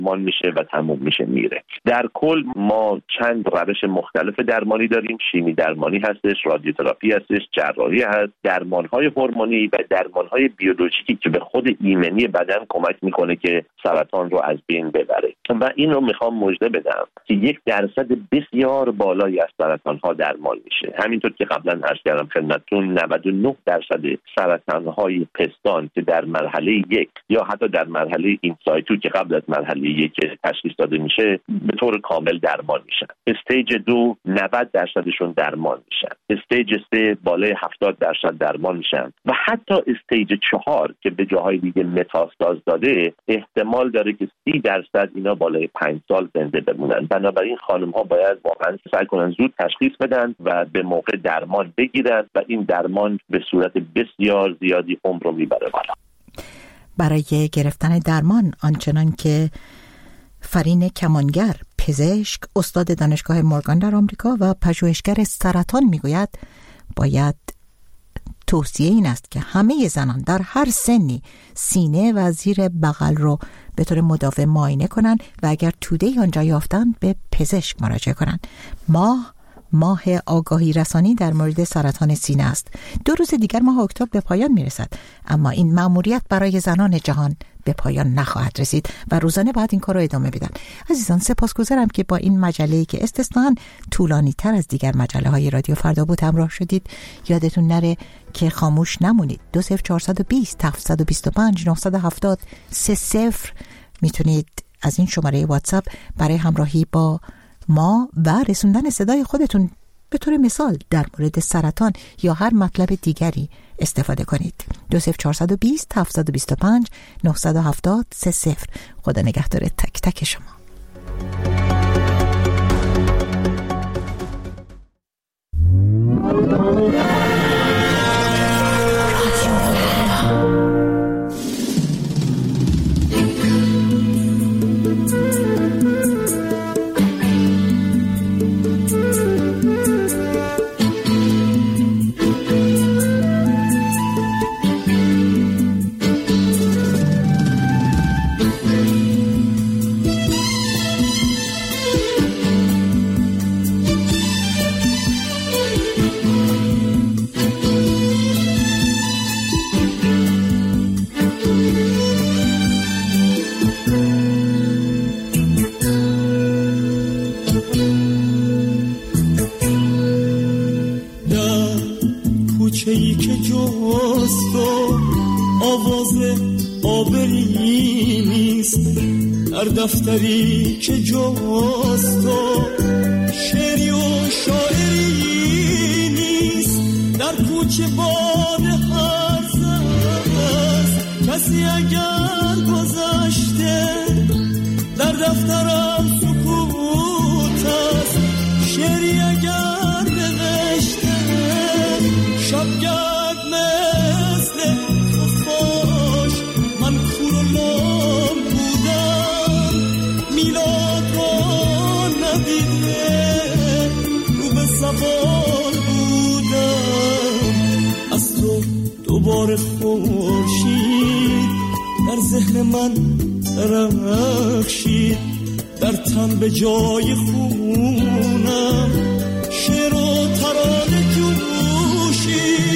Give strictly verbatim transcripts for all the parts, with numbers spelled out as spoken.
درمان میشه و تموم میشه میره. در کل ما چند روش مختلف درمانی داریم. شیمی درمانی هستش، رادیوتراپی هستش، جراحی هست، درمانهای هورمونی و درمانهای بیولوژیکی که به خود ایمنی بدن کمک میکنه که سرطان رو از بین ببره. و این رو میخوام مژده بدم که یک درصد بسیار بالایی از سرطانها درمان میشه. همینطور که قبلا عرض کردم خدمتتون، نود و نه درصد سرطانهای پستان که در مرحله یک یا حتی در مرحله اینسایتو که قبل از مرحله یک تشخیص داده میشه به طور کامل درمان میشن. استیج دو نود درصدشون درمان میشن. استیج سه بالای هفتاد درصد درمان میشن و حتی استیج چهار که به جاهای دیگه متاستاز داده احتمال داره که سی درصد اینا بالای پنج سال زنده بمونن. بنابراین خانم ها باید واقعا سعی کنن زود تشخیص بدن و به موقع درمان بگیرن و این درمان به صورت بسیار زیادی عمر رو میبره بالا. برای گرفتن درمان آنچنان که فرین کمانگر، پزشک، استاد دانشگاه مورگان در آمریکا و پژوهشگر سرطان میگوید، باید توصیه این است که همه زنان در هر سنی سینه و زیر بغل رو به طور مداوم معاینه کنند و اگر توده‌ای آنجا یافتند به پزشک مراجعه کنند. ماه ماه آگاهی رسانی در مورد سرطان سینه است. دو روز دیگر ماه اکتبر به پایان میرسد، اما این مأموریت برای زنان جهان به پایان نخواهد رسید و روزانه باید این کار رو ادامه بدن. عزیزان، سپاسگزارم که با این مجله‌ای که استثناً طولانی تر از دیگر مجله های رادیو فردا بود همراه شدید. یادتون نره که خاموش نمونید. دو صفر چهارصد و بیست هفتصد و بیست و پنج نهصد و هفتاد سه صفر میتونید از این شماره واتساپ برای همراهی با ما و رسوندن صدای خودتون به طور مثال در مورد سرطان یا هر مطلب دیگری استفاده کنید. دو صفر چهارصد و بیست هفتصد و بیست و پنج نهصد و هفتاد سه صفر. خدا نگهدار تک تک شما. کوچه‌ای که جست و آواز آبری نیست، در دفتری که جست و شعری و شاعری نیست، در کوچه باد هرز است کسی اگر گذشته، در دفترم سکوت است شعری اگر نوشته، شبگرد مثل خفاش من کور و لام بودم، میلاد را ندیده رو به سوار بودم، از تو دوباره خورشید در ذهن من درخشید، در تن به جای خونم شعر و ترانه جوشید.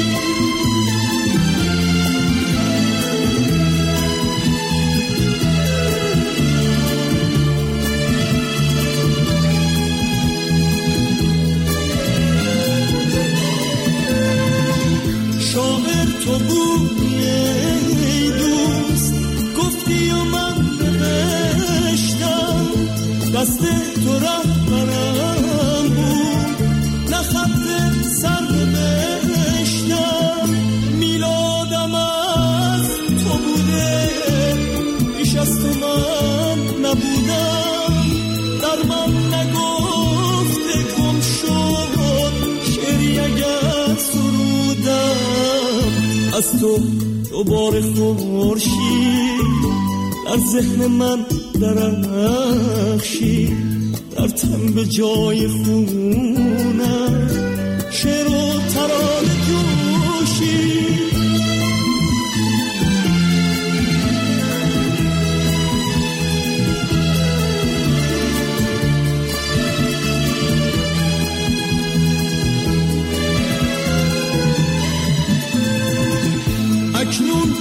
شاعر تو بودی ای دوست، گفتی و من نوشتم، دست تو رهبرم بود، نه خط سر نوشتم، میلادم از تو بوده، بیش از تو من نبودم، در من نگفته گم شد شعری اگر سرودم، از تو دوباره خورشید در ذهن من درخشید، در تن به جای خونم شعر و ترانه جوشید.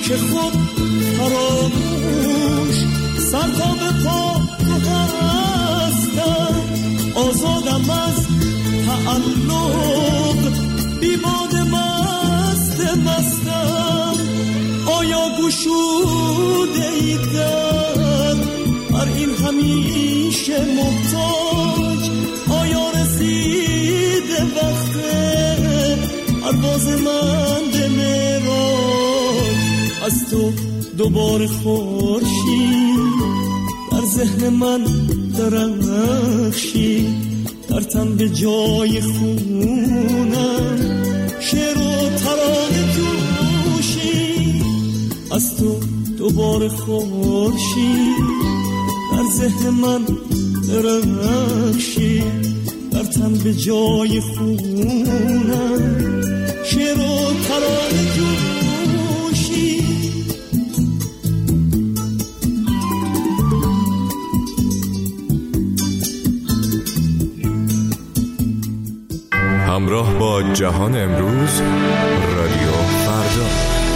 که خود فراموش سر تا به پا تو هستم، آزادم از تعلق بی باد مست مستم. آیا گشوده ای در بر این همیشه محتاج؟ آیا رسیده وقت پرواز من به معراج؟ از تو دوباره خورشید در ذهن من درخشید، در تن به جای خونم شعر و ترانه جوشید. از تو دوباره خورشید در ذهن من درخشید، در تن به جای خونم شعر و ترانه جوشید. همراه با جهان امروز، رادیو فردا.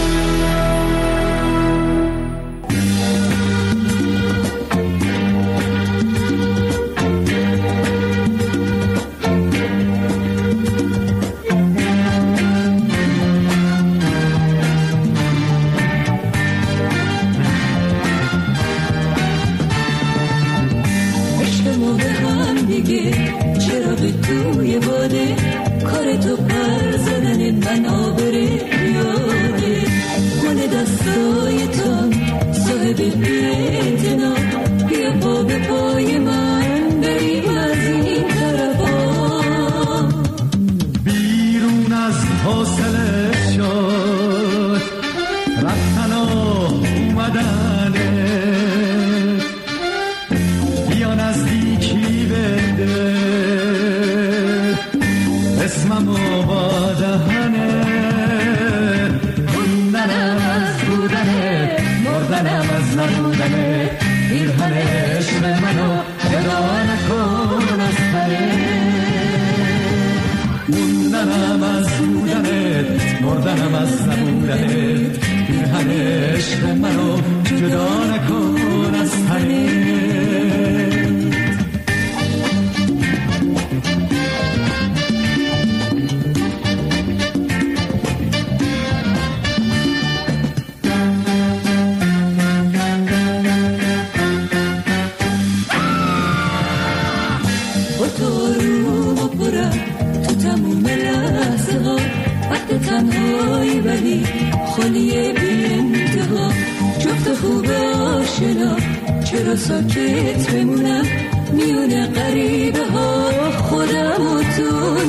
ساکت بمونم میونه غریبه ها، خودم و تو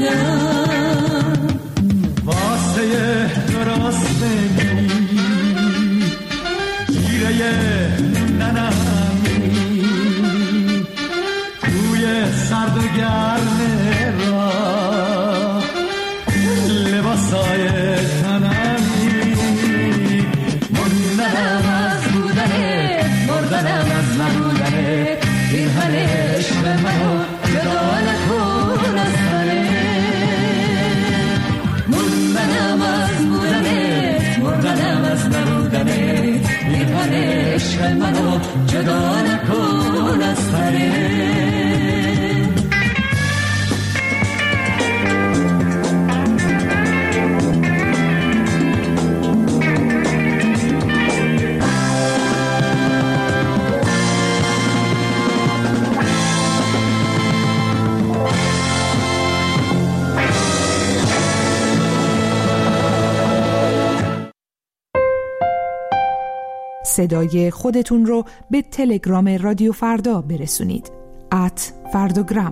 ندونم. واسه درست بگی گیره ننمی توی سرد و گرم را لباسای تنمی. موندنم از بودنه، مردنم از نبودنه، این همه عشق منو جدا نکن از منه. موندنم از بودنه، مردنم از نبودنه، این همه عشق منو جدا نکن از منه. صدای خودتون رو به تلگرام رادیو فردا برسونید. ات فرداگرام.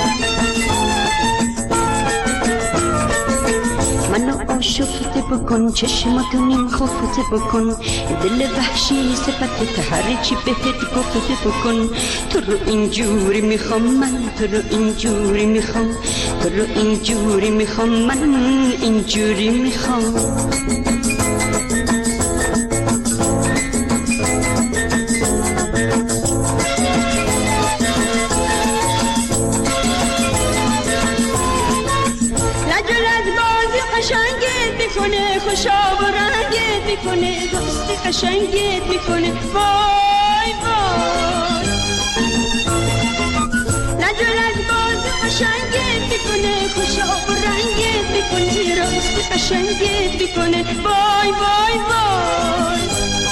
شفته بکن بکن، چشماتو نیم خفته بکن، دل وحشی صفت هر چی بهت گفته بکن. تو رو اینجوری میخوام من، تو رو اینجوری میخوام، تو رو اینجوری میخوام من، اینجوری میخوام. میکنه خوشا و رنگت میکنه، دوست قشنگت میکنه، وای وای. نجلت باز قشنگت میکنه، خوشا و رنگت میکنه، راست قشنگت میکنه، وای وای وای.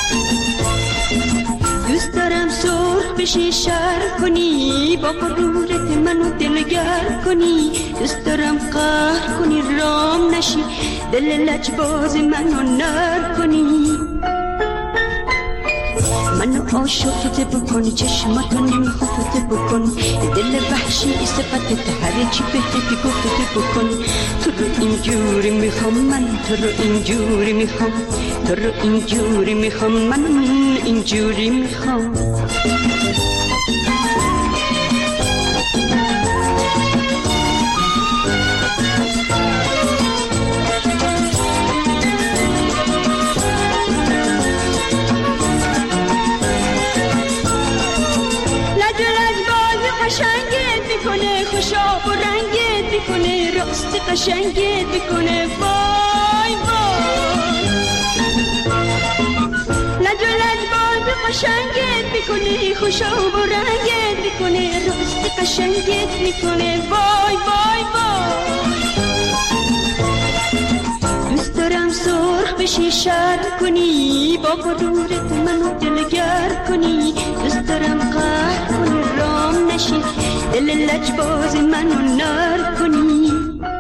دوست دارم سرخ بشی شر کنی، با غرورت منو دلگر کنی. دوست دارم قهر کنی رام نشی، دل لجباز منو نر کنی. منو عاشقت بکن، چشماتو نیم خفته بکن، دل وحشی صفتت هر چی بهت گفته بکن. تو رو اینجوری میخوام من، تو رو اینجوری میخوام، تو رو اینجوری میخوام من، اینجوری میخوام. میکنه خوشا و رنگت میکنه، راست قشنگت میکنه، وای وای. لجلج باز قشنگت میکنه، خوشا و رنگت میکنه، راست قشنگت میکنه، وای وای وای. دوست دارم سرخ بشی شر کنی، با غرورت منو دلگر کنی. دوست دارم قهر کنی رام نشی، دل لجباز منو نر کنی.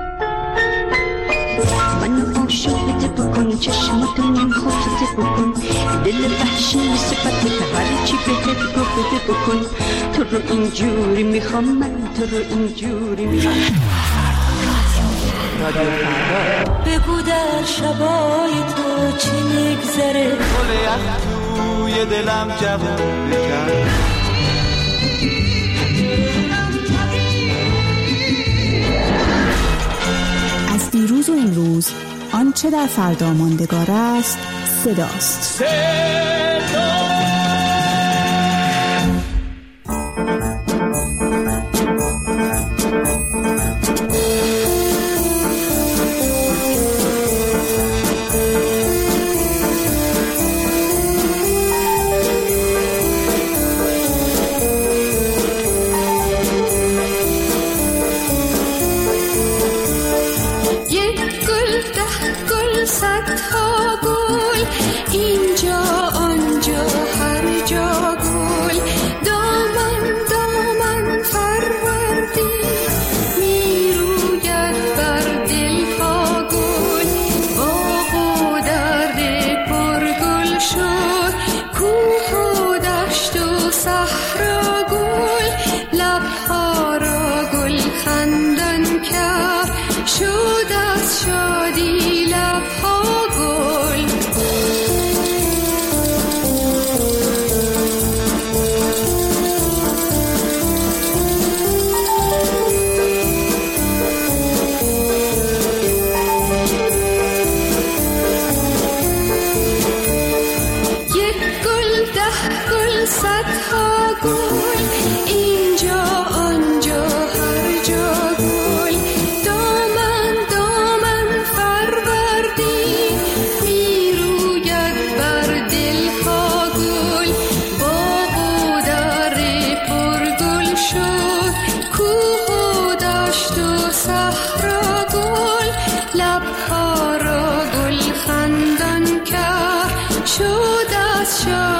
منو عاشقت بکن، چشماتو نیم خفته بکن، دل وحشی صفت هر چی بهت گفته بکن. تو رو اینجوری میخوام من، تو رو اینجوری میخوام. بگو در شبای تو چی میگذره، گل یخ توی دلم جوون بکن. از دیروز و امروز آنچه در فردا ماندگار است صداست. صدا صدها گل اینجا آنجا هر جا گل، دامن دامن فروردی میروید بر دلها گل. باغ و درد پرگل شد، کوه و دشت و صحرا گل، لبها را گل خندان کرد، شد از شادی لبها گل. یک گل ده گل صدها گل اینجا آنجا هر جا گل، دامن دامن فروردی میروید بر دلها گل. باغ و در پرگل شد، کوه و دشت و صحرا گل، لبها را گل خندان کرد، شد از شاد